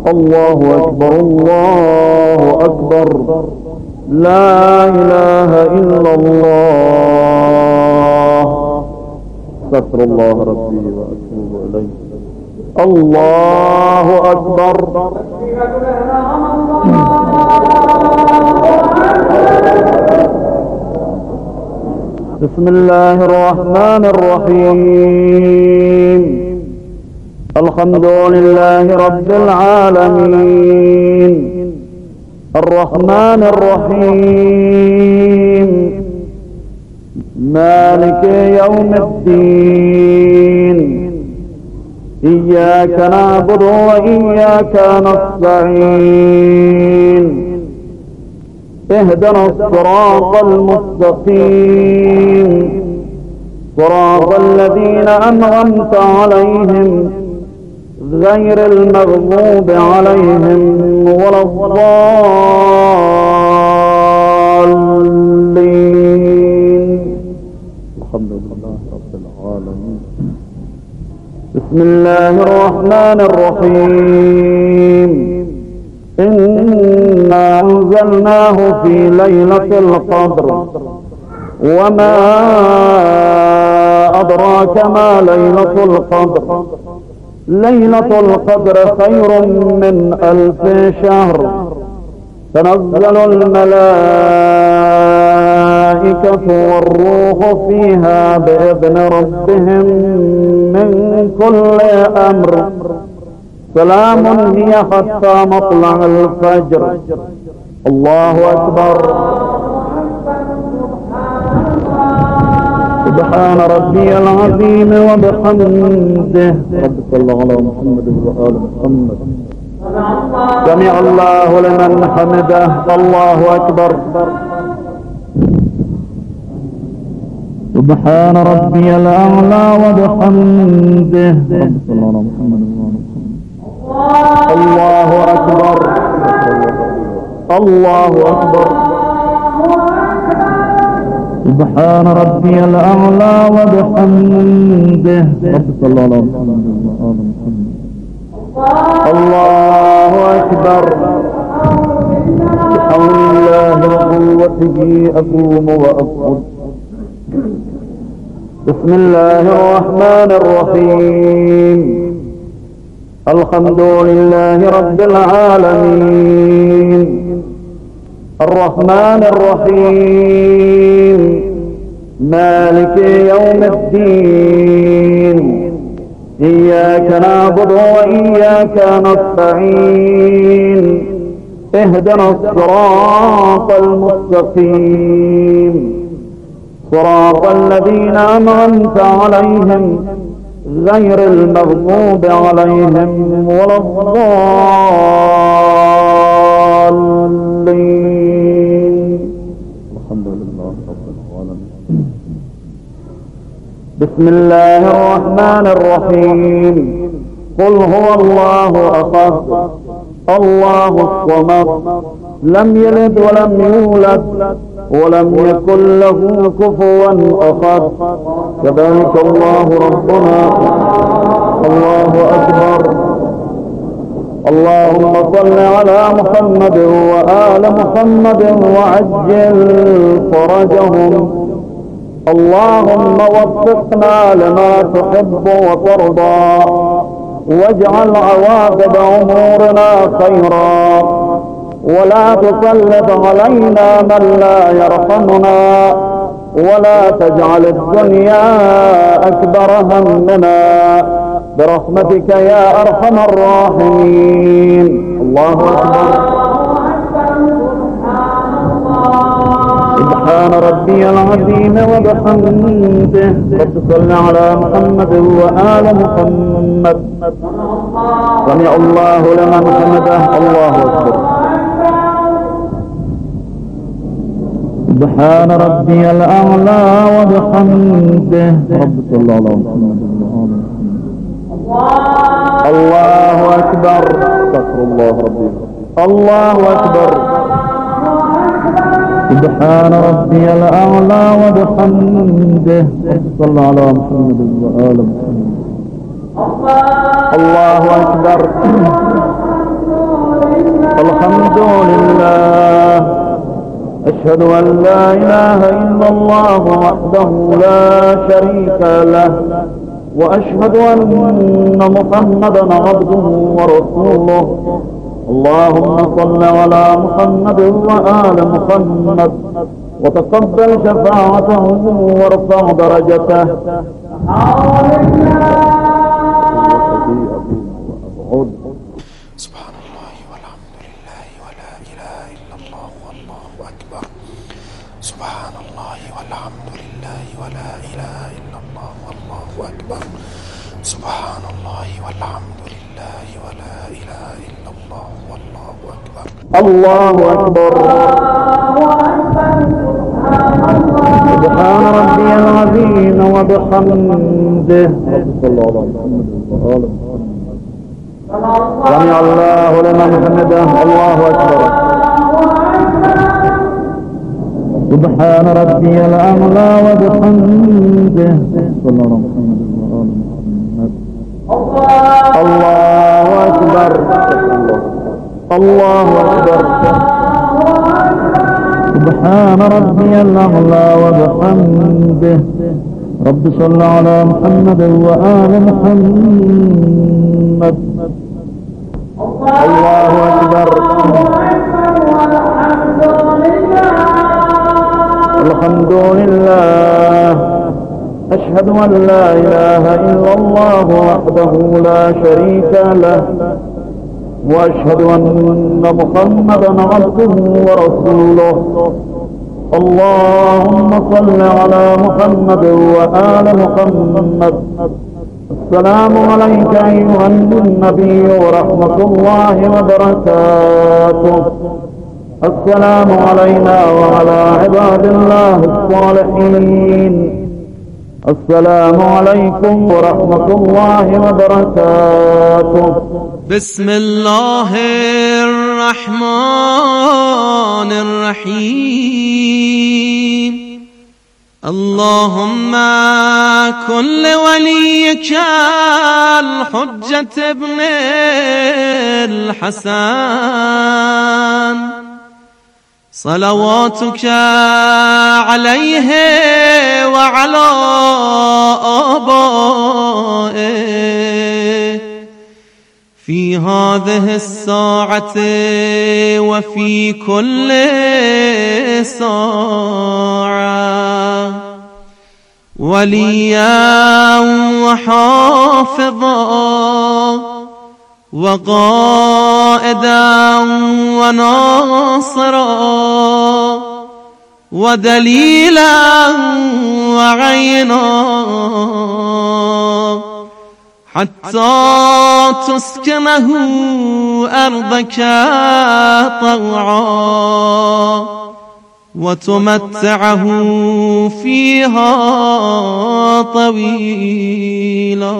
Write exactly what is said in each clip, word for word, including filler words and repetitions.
الله أكبر الله أكبر لا إله إلا الله استغفر الله ربي وأتوب إليه الله أكبر بسم الله الرحمن الرحيم الحمد لله رب العالمين الرحمن الرحيم مالك يوم الدين إياك نعبد وإياك نستعين اهدنا الصراط المستقيم صراط الذين أنعمت عليهم غير المغضوب عليهم ولا الضالين الحمد لله رب العالمين بسم الله الرحمن الرحيم إنا أنزلناه في ليلة القدر وما أدراك ما ليلة القدر ليلة القدر خير من ألف شهر تنزل الملائكة والروح فيها بإذن ربهم من كل أمر سلام هي حتى مطلع الفجر الله أكبر سبحان ربي العظيم وبحمده رب صل على محمد وآل محمد سمع الله لمن حمده الله أكبر سبحان ربي الأعلى وبحمده رب صل على محمد وآل محمد الله أكبر الله أكبر سبحان ربي الأعلى وبحمده رب صل على محمد وآل محمد الله أكبر بحول الله وقوته أقوم وأقعد بسم الله الرحمن الرحيم الحمد لله رب العالمين الرحمن الرحيم مالك يوم الدين إياك نعبد وإياك نستعين اهدنا الصراط المستقيم صراط الذين أنعمت عليهم غير المغضوب عليهم ولا الضالين الحمد لله رب العالمين بسم الله الرحمن الرحيم قل هو الله أحد الله الصمد لم يلد ولم يولد ولم يكن له كفوا أحد كذلك الله ربنا الله أكبر اللهم صل على محمد وآل محمد وعجل فرجهم اللهم وفقنا لما تحب وترضى واجعل عواقب أمورنا خيرا ولا تسلط علينا من لا يرحمنا ولا تجعل الدنيا أكبر همنا برحمتك يا أرحم الراحمين الله أكبر سبحان ربي العظيم وبحمده رب صل على محمد وآل محمد سمع الله لمن حمده الله أكبر سبحان ربي الأعلى وبحمده رب صل على محمد وآل محمد الله أكبر استغفر الله ربي الله أكبر سبحان ربي الأعلى وبحمده صلى على محمد وآل محمد الله أكبر وأشهد أن لا إله إلا الله وحده لا شريك له وأشهد أن محمدا عبده ورسوله اللهم صل على محمد وآل محمد وتقبل شفاعته وارفع درجته. سبحان الله والحمد لله ولا إله إلا الله والله أكبر. سبحان الله والحمد لله ولا إله إلا الله والله أكبر. سبحان الله والحمد لله ولا إله إلا الله والله أكبر. الله أكبر. سبحان ربي العظيم وبحمده. سمع الله لمن حمده. الله أكبر. سبحان ربي الأعلى وبحمده. الله أكبر. الله أكبر. سبحان ربي الأعلى وبحمده. رب صل على محمد وآل محمد. الله أكبر. الحمد لله. أشهد أن لا إله إلا الله وحده لا شريك له وأشهد أن محمدا عبده ورسوله اللهم صل على محمد وآل محمد. السلام عليك أيها النبي ورحمة الله وبركاته. السلام علينا وعلى عباد الله الصالحين. السلام عليكم ورحمة الله وبركاته. بسم الله الرحمن الرحيم. اللهم كن لوليك الحجة ابن الحسن صلواتك عليه وعلى آبائه في هذه الساعة وفي كل ساعة وليا وحافظا وقائدا وناصرا ودليلا وعينا حتى تسكنه أرضك طوعا وتمتعه فيها طويلا.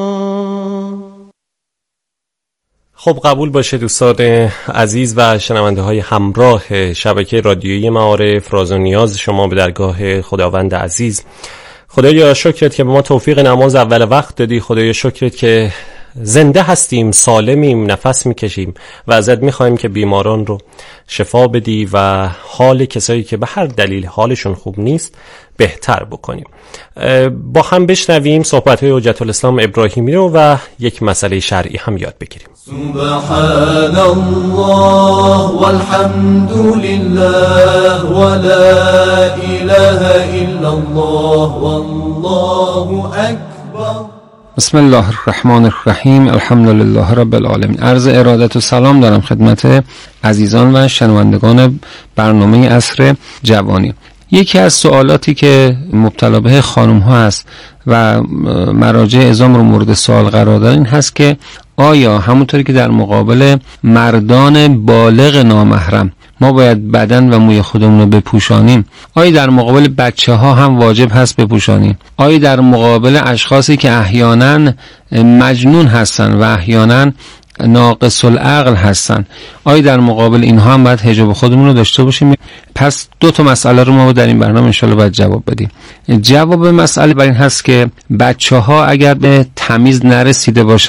خب قبول باشه دوستان عزیز و شنونده های همراه شبکه رادیویی معارف، راز و نیاز شما به درگاه خداوند عزیز. خدایا شکرت که به ما توفیق نماز اول وقت دادی. خدایا شکرت که زنده هستیم، سالمیم، نفس میکشیم و ازت میخوایم که بیماران رو شفا بدی و حال کسایی که به هر دلیل حالشون خوب نیست بهتر بکنیم. با هم بشنویم صحبت‌های حجت الاسلام ابراهیمی رو و یک مسئله شرعی هم یاد بگیریم. سبحان الله والحمد لله ولا اله الا الله والله اکبر. بسم الله الرحمن الرحیم. الحمد لله رب العالمین. عرض ارادت و سلام دارم خدمت عزیزان و شنوندگان برنامه عصر جوانی. یکی از سوالاتی که مبتلا به خانم ها هست و مراجع عظام رو مورد سوال قرار دادن این هست که آیا همونطوری که در مقابل مردان بالغ نامحرم ما باید بدن و موی خودمون رو بپوشانیم، آیا در مقابل بچه ها هم واجب هست بپوشانیم؟ آیا در مقابل اشخاصی که احیانا مجنون هستن و احیانا ناقص العقل هستن، آیا در مقابل اینها هم باید حجاب خودمون رو داشته باشیم؟ پس دو تا مسئله رو ما در این برنامه انشالله باید جواب بدیم. جواب مسئله بر این هست که بچه ها اگر به تمیز نرسیده باشن،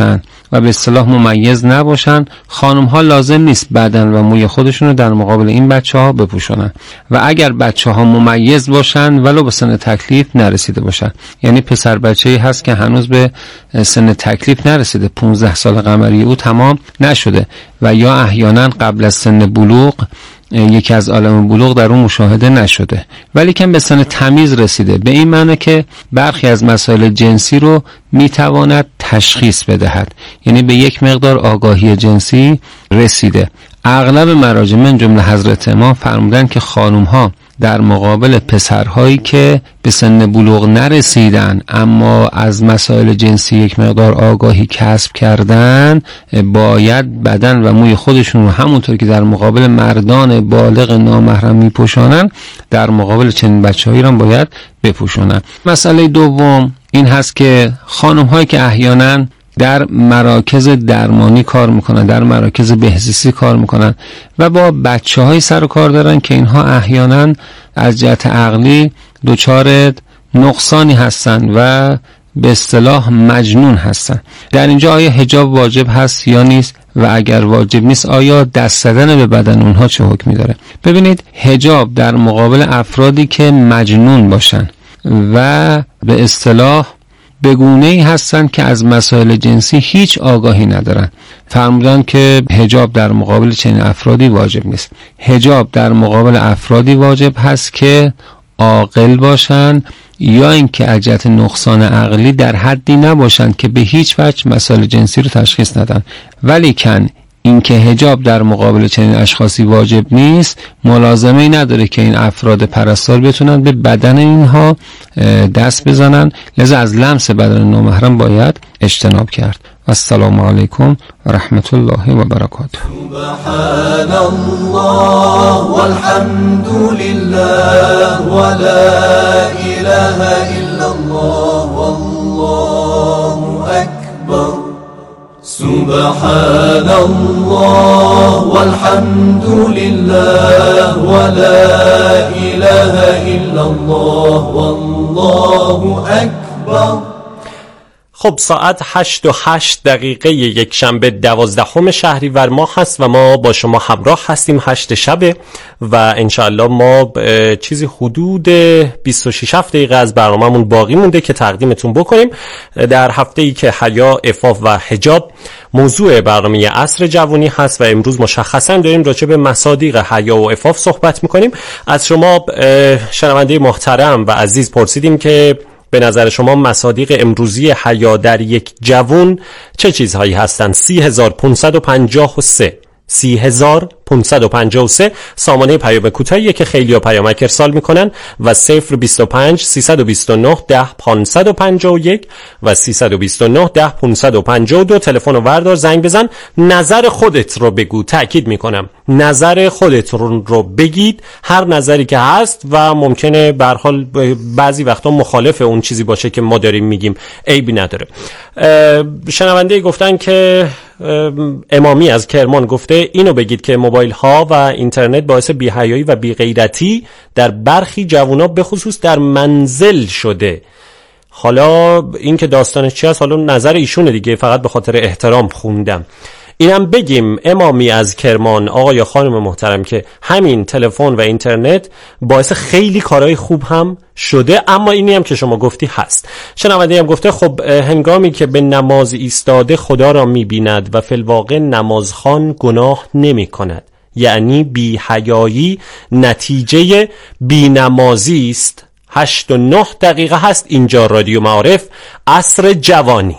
و به اصطلاح ممیز نباشن، خانم ها لازم نیست بدن و موی خودشون رو در مقابل این بچه ها بپوشونن و اگر بچه ها ممیز باشن ولو به سن تکلیف نرسیده باشن، یعنی پسر بچه‌ای هست که هنوز به سن تکلیف نرسیده، پانزده سال قمری او تمام نشده و یا احیانا قبل از سن بلوغ یکی از عالم بلوغ در اون مشاهده نشده ولی کم به سن تمیز رسیده، به این معنی که برخی از مسائل جنسی رو میتواند تشخیص بدهد، یعنی به یک مقدار آگاهی جنسی رسیده. اغلب مراجع من جمله حضرت امام فرمودن که خانم ها در مقابل پسرهایی که به سن بلوغ نرسیدن اما از مسائل جنسی یک مقدار آگاهی کسب کردن، باید بدن و موی خودشون رو همونطور که در مقابل مردان بالغ نامحرم میپوشانن در مقابل چنین بچه‌هایی هم باید بپوشونن. مسئله دوم این هست که خانم هایی که احیانا در مراکز درمانی کار میکنن، در مراکز بهزیستی کار میکنن و با بچه های سر و کار دارن که اینها احیانا از جهت عقلی دچار نقصانی هستن و به اصطلاح مجنون هستن. در اینجا آیا حجاب واجب هست یا نیست و اگر واجب نیست آیا دست زدن به بدن اونها چه حکمی داره؟ ببینید، حجاب در مقابل افرادی که مجنون باشن و به اصطلاح بگونه‌ای هستن که از مسائل جنسی هیچ آگاهی ندارن، فرمودن که حجاب در مقابل چنین افرادی واجب نیست. حجاب در مقابل افرادی واجب هست که عاقل باشن یا اینکه از جهت نقصان عقلی در حدی نباشن که به هیچ وجه مسائل جنسی رو تشخیص ندن. ولی کن اینکه حجاب در مقابل چنین اشخاصی واجب نیست ملازمه‌ای نداره که این افراد پرستار بتونن به بدن اینها دست بزنن، لذا از لمس بدن نامحرم باید اجتناب کرد. السلام علیکم و رحمت الله و برکاته. سبحان الله والحمد لله ولا اله الا الله والله اکبر. سبحان الله والحمد لله ولا اله الا الله والله اکبر. خب ساعت هشت و هشت دقیقه یک شنبه دوازدهم شهریور ماه هست و ما با شما همراه هستیم. هشت شبه و انشاءالله ما چیزی حدود بیست و شش دقیقه از برنامه‌مون باقی مونده که تقدیمتون بکنیم در هفته‌ای که حیا، عفاف و حجاب موضوع برنامه عصر جوانی هست و امروز مشخصا داریم راجع به مصادیق حیا و عفاف صحبت می‌کنیم. از شما شنونده محترم و عزیز پرسیدیم که به نظر شما مصادیق امروزی حیا در یک جوان چه چیزهایی هستند؟ سی هزار پانصد و پنجاه و سه سی هزار پانصد و پنجاه و سه سامانه پیام کوتاهیه که خیلی ها پیامک ارسال میکنن و صفر بیست و پنج سیصد و بیست و نه ده پانصد و پنجاه و یک و سیصد و بیست و نه ده پانصد و پنجاه و دو. تلفن رو وردار، زنگ بزن، نظر خودت رو بگو. تأکید میکنم نظر خودت رو بگید، هر نظری که هست و ممکنه به هر حال بعضی وقتا مخالف اون چیزی باشه که ما داریم میگیم، عیبی نداره. شنونده گفتن که امامی از کرمان گفته اینو بگید که موبایل ها و اینترنت باعث بی‌حیایی و بی‌غیرتی در برخی جوونا به خصوص در منزل شده. حالا این که داستانش چی هست حالا نظر ایشونه دیگه، فقط به خاطر احترام خوندم. اینم بگیم امامی از کرمان، آقا یا خانم محترم، که همین تلفن و اینترنت باعث خیلی کارهای خوب هم شده، اما اینی هم که شما گفتی هست. شنونده هم گفته خب هنگامی که به نماز ایستاده خدا را می‌بیند و فی الواقع نمازخوان گناه نمی‌کند، یعنی بی حیایی نتیجه بی نمازی است. هشت و نه دقیقه هست اینجا رادیو معارف، عصر جوانی.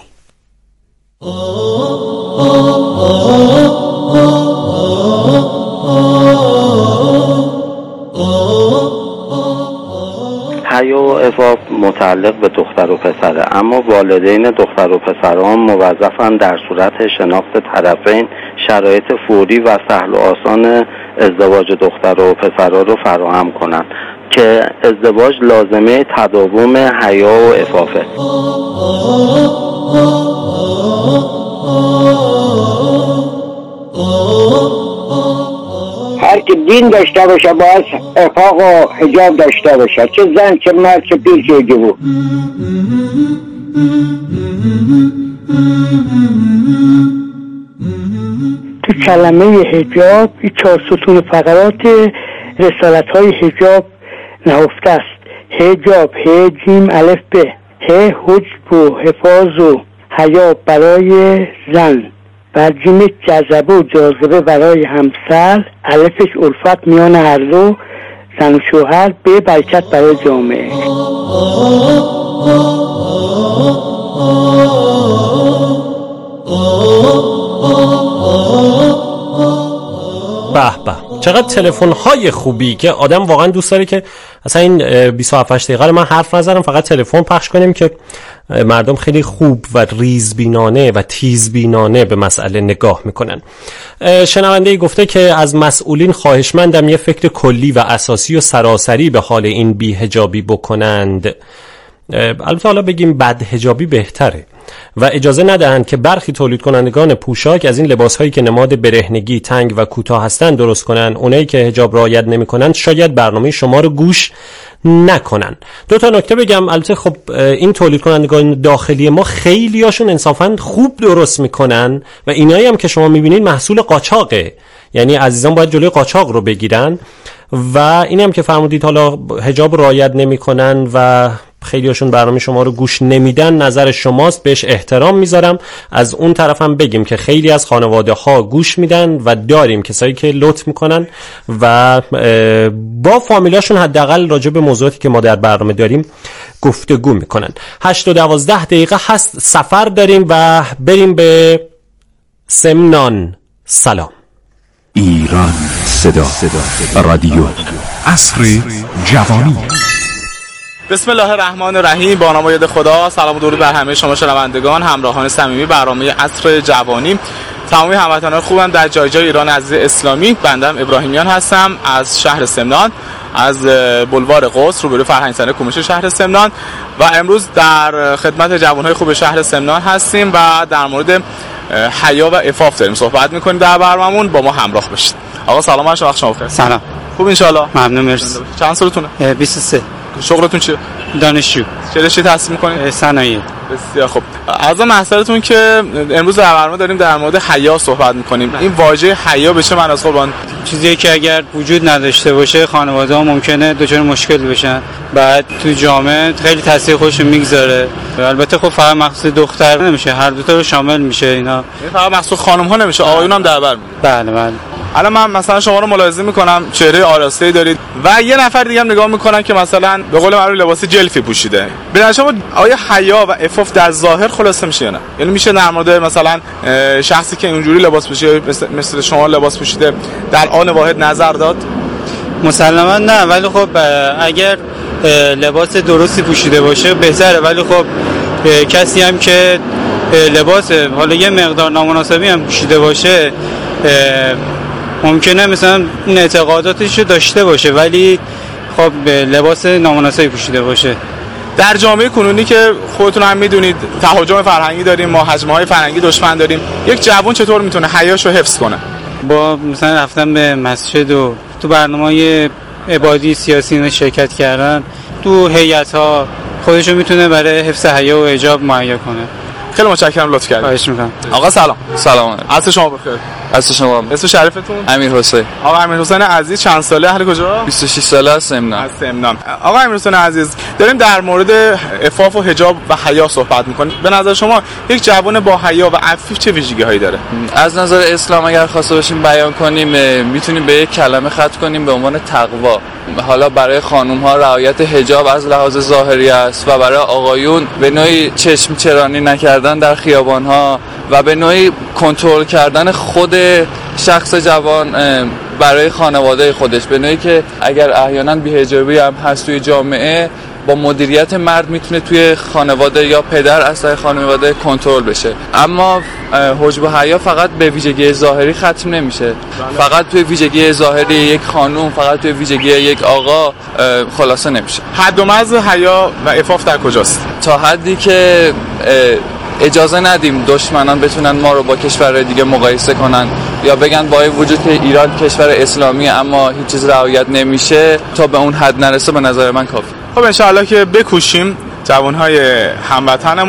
حیا و عفاف متعلق به دختر و پسره، اما والدین دختر و پسران موظفند در صورت شناخت طرفین شرایط فوری و سهل و آسان ازدواج دختر و پسرها رو فراهم کنند که ازدواج لازمه تداوم حیا و عفافه. هر که دین داشته باشه باید عفاف و حجاب داشته باشه، چه زن چه مرد چه پیر چه جوون. تو کلمه حجاب این چهار ستون فقرات رسالت های حجاب نهفته است. حجاب ه جیم الف ب، ه حجب و حفاظ و حیا برای زن، بر جیم جذبه و جاذبه برای همسر، الفش الفت میان هر دو زن و شوهر، به برکت برای جامعه. به به، چقدر تلفن های خوبی که آدم واقعا دوست داره که اصلا این بیست و هفت دقیقه من حرف نزنم، فقط تلفن پخش کنیم که مردم خیلی خوب و ریزبینانه و تیزبینانه به مسئله نگاه میکنن. شنونده گفته که از مسئولین خواهشمندم یه فکر کلی و اساسی و سراسری به حال این بی‌حجابی بکنند. البته حالا بگیم بدحجابی بهتره و اجازه ندهند که برخی تولید کنندگان پوشاک از این لباسهایی که نماد برهنگی، تنگ و کوتاه هستند درست کنن. اونایی که حجاب رعایت نمی‌کنن شاید برنامه شما رو گوش نکنن. دو تا نکته بگم. البته خب این تولید کنندگان داخلی ما خیلی هاشون انصافاً خوب درست میکنن و اینایی هم که شما میبینید محصول قاچاقه، یعنی عزیزان باید جلوی قاچاق رو بگیرن. و اینی هم که فرمودید حالا حجاب رعایت نمیکنن و خیلی هاشون برنامه شما رو گوش نمیدن، نظر شماست، بهش احترام میذارم. از اون طرف هم بگیم که خیلی از خانواده ها گوش میدن و داریم کسایی که لطف میکنن و با فامیلاشون حداقل راجع به موضوعاتی که ما در برنامه داریم گفتگو میکنن. هشت و دوازده دقیقه هست، سفر داریم و بریم به سمنان. سلام. ایران صدا صدا رادیو عصر جوانی. بسم الله الرحمن الرحیم. با نام یاد خدا. سلام و درود بر همه شما شنوندگان همراهان صمیمی برنامه عصر جوانی. تمامی هموطنان خوبم در جای جای ایران عزیز اسلامی. بندم ابراهیمیان هستم از شهر سمنان، از بلوار قدس روبروی فرهنگستان کومش شهر سمنان و امروز در خدمت جوانهای خوب شهر سمنان هستیم و در مورد حیا و عفاف داریم صحبت میکنیم در برنامه‌مون. با ما همراه باشید. آقا سلام، هر وقت شما بخیر. سلام. خوب ان شاء الله؟ ممنون، مرسی. چند سالتونه؟ بیست و سه. شغلتون چیه؟ دانشجو. چه رشته تحصیل میکنید؟ صنایع. بسیار خوب. از محصولتون که امروز در برنامه داریم در مورد حیا صحبت میکنیم. این واژه حیا به چه معنی است قربان؟ چیزی که اگر وجود نداشته باشه خانواده‌ها ممکنه دچار مشکل بشن، بعد تو جامعه خیلی تاثیر خوش میگذاره. البته خب فقط مخصوص دختر نمیشه، هر دو تا رو شامل میشه اینا. این فقط مخصوص خانم ها نمیشه، آقایون هم در بر میاد. بله بله. الان من مثلا شما رو ملاحظه میکنم چهره آراسته‌ای دارید و یه نفر دیگه هم نگاه میکنن که مثلا به قول معروف لباس جلفی پوشیده. به نظر شما آیا حیا و عفاف در ظاهر خلاصه میشه یا نه؟ یعنی میشه در مورد مثلا شخصی که اینجوری لباس پوشیده مثل, مثل شما لباس پوشیده در آن واحد نظر داد؟ مسلماً نه، ولی خب اگر لباس درستی پوشیده باشه بهتره، ولی خب کسی هم که لباس حالا یه مقدار نامناسبی هم پوشیده باشه ممکنه مثلا این اعتقاداتش رو داشته باشه ولی خب لباس نامناسبی پوشیده باشه. در جامعه کنونی که خودتون هم میدونید تهاجم فرهنگی داریم، ما حجمه‌های فرهنگی دشمن داریم، یک جوان چطور میتونه حیاشو حفظ کنه؟ با مثلا رفتن به مسجد و تو برنامه‌های عبادی سیاسی شرکت کردن، تو هیئت‌ها خودشو میتونه برای حفظ حیا و حجاب مهیا کنه. خیلی متشکرم، لطف کردید. خواهش می‌کنم. آقا سلام. سلام. عصر شما بخیر. عصر شما. اسم شریفتون؟ امیر حسین. آقا امیر حسین عزیز چند ساله، اهل کجا؟ بیست و شش ساله از سمنان. از سمنان. آقا امیر حسین عزیز، داریم در مورد عفاف و حجاب و حیا صحبت می‌کنیم. به نظر شما یک جوان با حیا و عفیف چه ویژگی‌هایی داره؟ از نظر اسلام اگر خواسته باشیم بیان کنیم میتونیم به یک کلمه ختم کنیم به عنوان تقوا. حالا برای خانم‌ها رعایت حجاب از لحاظ ظاهری است و برای آقایون به نوعی چشم چرانی نکردن در خیابان‌ها و به نوعی کنترل کردن خود شخص جوان برای خانواده خودش، به نوعی که اگر احیانا بی‌حجابی هم هست توی جامعه با مدیریت مرد میتونه توی خانواده یا پدر از خانواده کنترل بشه. اما حجب و حیا فقط به ویژگی ظاهری ختم نمیشه، فقط توی ویژگی ظاهری یک خانم، فقط توی ویژگی یک آقا خلاصه نمیشه. حد و مرز حیا و عفاف در کجاست؟ تا حدی که اجازه ندیم دشمنان بتونن ما رو با کشورهای دیگه مقایسه کنن یا بگن با این وجود که ایران کشور اسلامی اما هیچ چیز رعایت نمیشه، تا به اون حد نرسه به نظر من کافی. خب انشاءالله که بکوشیم جوانهای هموطنمون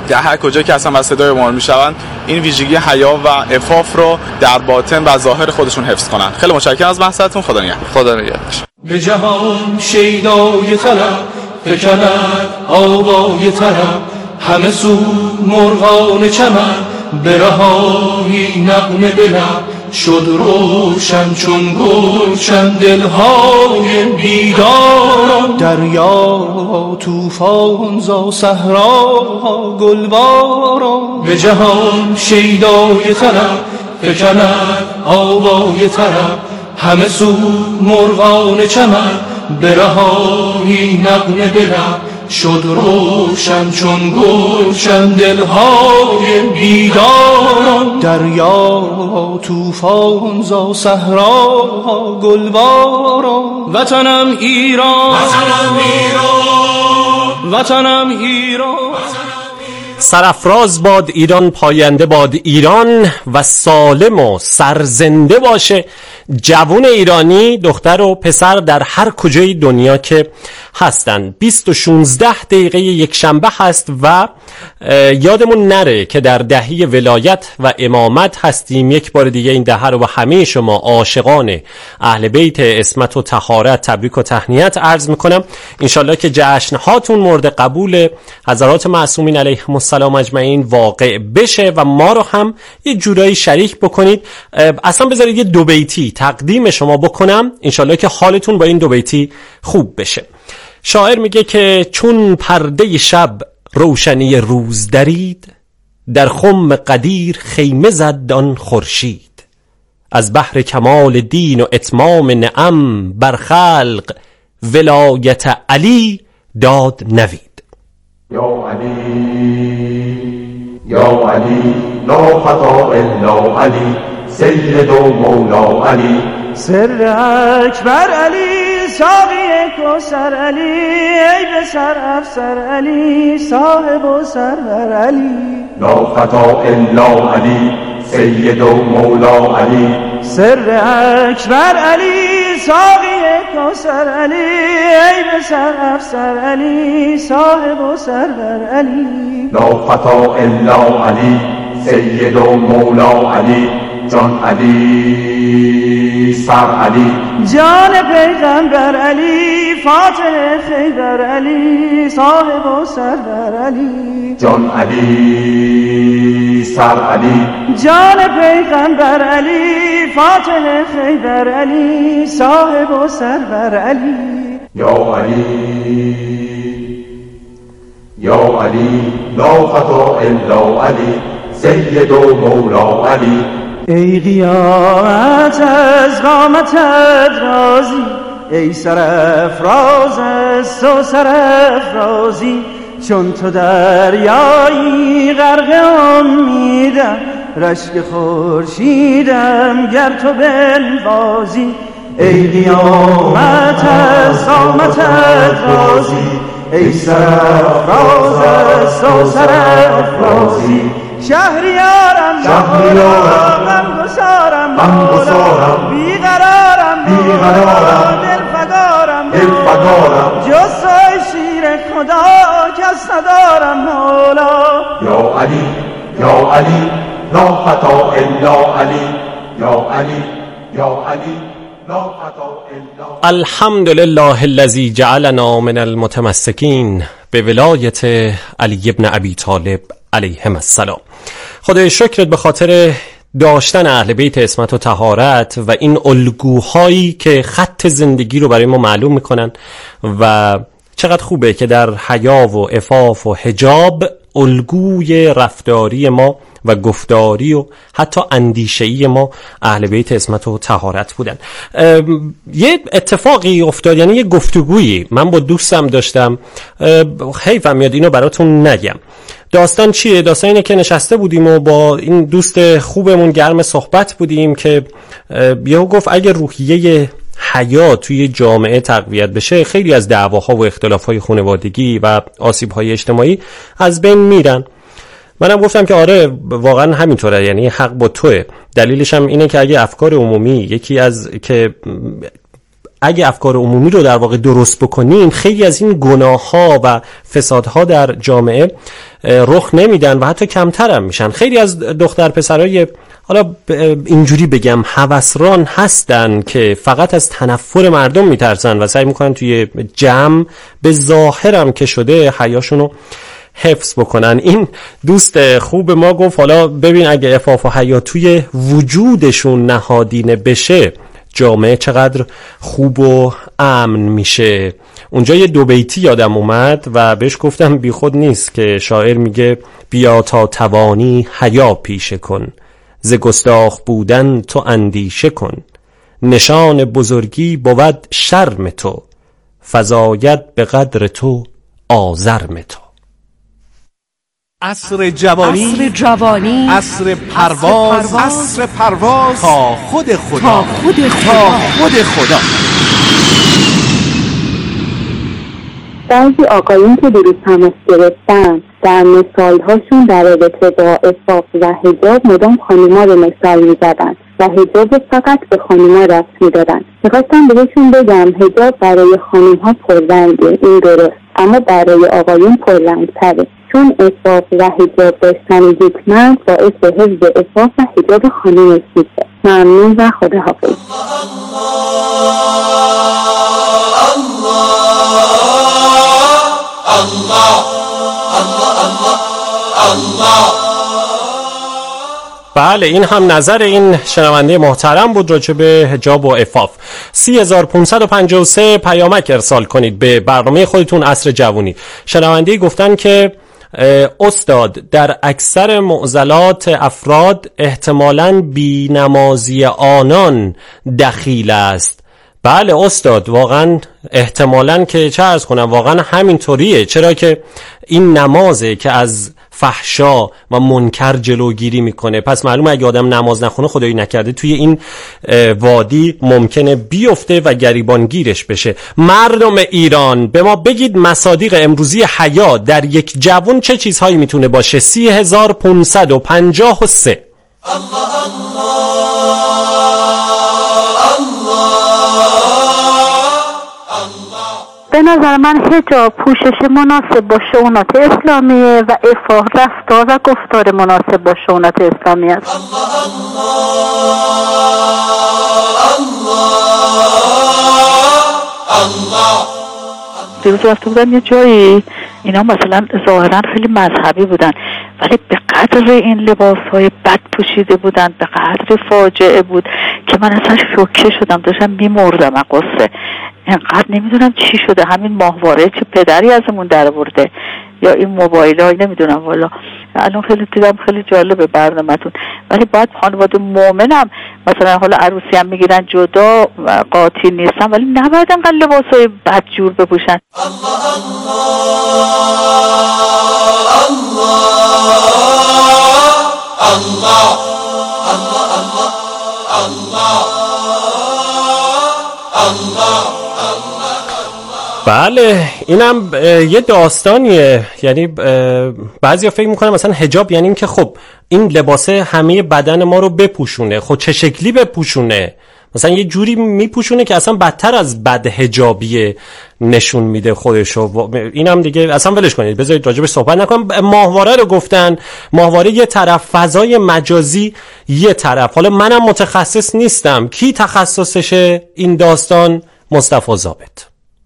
در هر کجا که اصلا صدای ما میشوند این ویژگی حیا و عفاف رو در باطن و ظاهر خودشون حفظ کنن. خیلی متشکرم از بحثتون. خدا نگهدار. خدا نگهدار. به جهان شیدای طلب فکند آبای طرب، همه سو مرغان چمن به رهایی نغمه به لب، شد روشن چون گلشن دلهای بیداران. دریا طوفان زا صحرا گلباران، به جهان شیدای طلب فکند آبای طرب، همه سو مرغان چمن به رهایی نغمه به لب، شد روشن چون گلشن دلهای بیداران. دریا طوفان زا صحرا گلباران. وطنم ایران، وطنم ایران، وطنم ایران. سرافراز باد ایران، پاینده باد ایران و سالم و سرزنده باشه جوان ایرانی، دختر و پسر در هر کجای دنیا که هستن. بیست و شانزده دقیقه یک شنبه هست و یادمون نره که در دهه ولایت و امامت هستیم. یک بار دیگه این دهه رو به همه شما عاشقان اهل بیت عصمت و طهارت تبریک و تهنیت عرض میکنم. انشالله که جشن هاتون مورد قبول حضرات معصومین علیهم السلام اجمعین واقع بشه و ما رو هم یه جورایی شریک بکنید. اصلا بذارید یه دو بیتی تقدیم شما بکنم، انشالله که حالتون با این دو بیتی خوب بشه. شاعر میگه که چون پرده شب روشنی روز درید، در خم قدیر خیمه زد آن خورشید. از بحر کمال دین و اتمام نعم، بر خلق ولایت علی داد نوید. یا علی یا علی لا خطا الا علی، سید و مولا علی، سر اکبر علی، ساقی کوثر علی، ای به سر افسر علی، صاحب و سرور علی. لا خطا الا علی، سید و مولا علی، سر اکبر علی، ساقی کوثر علی، ای به سر افسر علی، صاحب و سرور علی. لا خطا الا علی، سید و مولا علی، جان علی سر علی، جان پیغمبر علی، فاتح خیبر علی، صاحب و سرور علی. جان علی سر علی، جان پیغمبر علی، فاتح خیبر علی، صاحب و سرور علی. یا علی یا علی لا خطا الا علی، سید و مولا علی. ای قیامت از قامتت راضی، ای سرافراز از تو سرافرازی، چون تو دریایی غرق امیدم، رشک خورشیدم گر تو بنوازی. ای قیامت از قامتت راضی، ای سرافراز از تو سرافرازی، شهریارم شهریارم غم گسارم مولا، بیقرارم بیقرارم دلفگارم دلفگارم، جز توی شیر خدا کس ندارم مولا. یا علی یا علی لا خطا الا علی، یا علی یا علی لا خطا الا. الحمد لله الذی جعلنا من المتمسکین به ولایت علی ابن ابی طالب علیهم السلام. خدای شکرت به خاطر داشتن اهل بیت عصمت و طهارت و این الگوهایی که خط زندگی رو برای ما معلوم میکنن و چقدر خوبه که در حیا و عفاف و حجاب الگوی رفتاری ما و گفتاری و حتی اندیشه‌ای ما اهل بیت عصمت و طهارت بودن. یه اتفاقی افتاد، یعنی یه گفتگویی من با دوستم داشتم، حیفم میاد اینو براتون نگم. داستان چیه؟ داستان اینه که نشسته بودیم و با این دوست خوبمون گرم صحبت بودیم که یهو گفت اگه روحیه حیا توی جامعه تقویت بشه، خیلی از دعواها و اختلافهای خانوادگی و آسیب‌های اجتماعی از بین میرن. منم گفتم که آره واقعا همینطوره، یعنی حق با توه. دلیلش هم اینه که اگه افکار عمومی یکی از که اگه افکار عمومی رو در واقع درست بکنیم خیلی از این گناه‌ها و فسادها در جامعه رخ نمیدن و حتی کمتر هم میشن. خیلی از دختر پسرای حالا اینجوری بگم هوسران هستن که فقط از تنفر مردم میترسن و سعی میکنن توی جمع به ظاهرم که شده حیاشونو حفظ بکنن. این دوست خوب ما گفت حالا ببین اگه عفاف و حیا توی وجودشون نهادینه بشه جامعه چقدر خوب و امن میشه. اونجا یه دو بیتی یادم اومد و بهش گفتم بی خود نیست که شاعر میگه بیا تا توانی حیا پیشه کن، ز گستاخ بودن تو اندیشه کن، نشان بزرگی بود شرم تو، فزاید به قدر تو آزرم تو. عصر جوانی، عصر جوانی، عصر پرواز، عصر پرواز تا خود خدا، تا خود خدا، تا خود خدا. بعضی آقایون که دیروز تماس گرفتن در مثالهاشون در رابطه با عفاف و حجاب مدام خانوما رو مثال میزدن و حجاب فقط به خانوما رفت میدادن. میخواستم بهشون بگم حجاب برای خانومها پررنگه، این درست، اما برای آقایون پررنگتره، چون عفاف و حجاب داشتن یک مرد باعث حفظ عفاف و حجاب خانومش میشه. ممنون و خداحافظ. الله الله الله الله. بله این هم نظر این شنونده محترم بود راجع به حجاب و عفاف. سی هزار و پانصد و پنجاه و سه پیامک ارسال کنید به برنامه خودتون عصر جوانی. شنونده گفتن که استاد در اکثر معضلات افراد احتمالاً بی‌نمازی آنان دخیل است. بله استاد واقعا احتمالاً که چه عرض کنم واقعا همینطوریه، چرا که این نمازه که از فحشا و منکر جلوگیری میکنه. پس معلومه اگه آدم نماز نخونه خدایی نکرده توی این وادی ممکنه بیفته و گریبان گیرش بشه. مردم ایران به ما بگید مصادیق امروزی حیا در یک جوان چه چیزهایی میتونه باشه؟ سی هزار و پانصد و پنجاه و سه. الله به نظر من حجاب پوشش مناسب با شؤونات اسلامیه و عفاف رفتار و گفتار مناسب با شؤونات اسلامی است. دیروز رفته بودم یه جایی، اینا مثلا ظاهرا خیلی مذهبی بودن ولی به قدر این لباس های بد پوشیده بودن، به قدر فاجعه بود که من اصلا شوکه شدم، داشتم میمردم از قصه. اینقدر نمیدونم چی شده، همین ماهواره چه پدری ازمون در برده یا این موبایل های نمیدونم والا. الان خیلی دیدم خیلی جالبه برنامه‌تون، ولی باید خانواده مؤمنم مثلا حالا عروسی هم میگیرن جدا و قاطی نیستن ولی نباید انقدر لباس های بد جور بپوشن. الله الله الله الله الله الله الله. بله اینم یه داستانیه، یعنی بعضیا فکر میکنن مثلا حجاب یعنی این که خب این لباسه همه بدن ما رو بپوشونه. خب چه شکلی بپوشونه؟ مثلا یه جوری میپوشونه که اصلا بدتر از بد حجابیه نشون میده خودشو. اینم دیگه اصلا ولش کنید، بذارید راجبش صحبت نکنم. ماهواره رو گفتن، ماهواره یه طرف، فضای مجازی یه طرف. حالا منم متخصص نیستم، کی تخصصشه این داستان؟ مصطفی ضابط.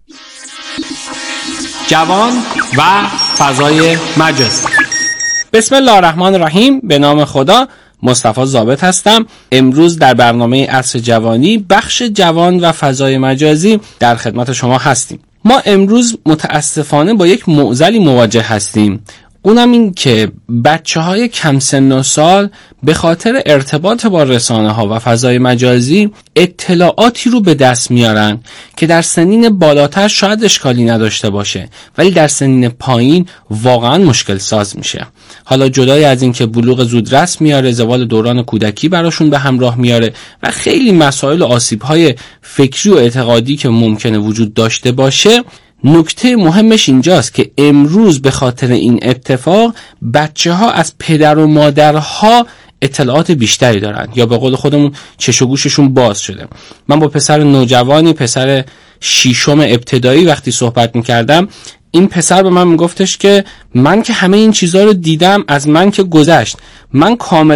جوان و فضای مجازی. بسم الله الرحمن الرحیم. به نام خدا. مصطفی ضابط هستم. امروز در برنامه عصر جوانی بخش جوان و فضای مجازی در خدمت شما هستیم. ما امروز متاسفانه با یک معضلی مواجه هستیم، اونم این که بچه های کم سن و سال به خاطر ارتباط با رسانه ها و فضای مجازی اطلاعاتی رو به دست میارن که در سنین بالاتر شاید اشکالی نداشته باشه ولی در سنین پایین واقعا مشکل ساز میشه. حالا جدای از این که بلوغ زودرس میاره، زوال دوران کودکی براشون به همراه میاره و خیلی مسائل و آسیب‌های فکری و اعتقادی که ممکنه وجود داشته باشه، نکته مهمش اینجاست که امروز به خاطر این اتفاق بچه ها از پدر و مادرها اطلاعات بیشتری دارن یا به قول خودمون چش و گوششون باز شده. من با پسر نوجوانی، پسر شیشم ابتدایی وقتی صحبت میکردم، این پسر به من میگفتش که من که همه این چیزها رو دیدم، از من که گذشت، من کاملا